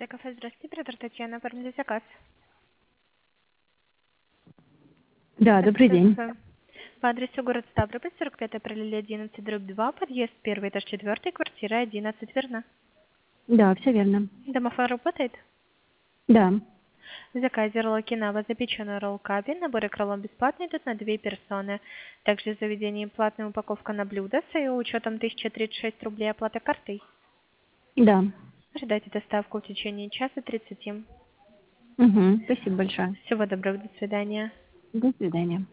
Азия кафе. Здравствуйте, оператор Татьяна. Оформили заказ. Да, добрый день. По адресу город Ставрополь, 45 апреля 11/2, подъезд 1, этаж 4, квартира 11, верно? Да, все верно. Домофон работает? Да. В заказе ролл Окинава, запеченный ролл Каби, наборы крылом бесплатный, идут на 2 персоны. Также в заведении платная упаковка на блюдо с ее учетом 1036 рублей, оплата картой. Да. Ожидайте доставку в течение часа 30. Угу. Спасибо большое. Всего доброго, до свидания. До свидания.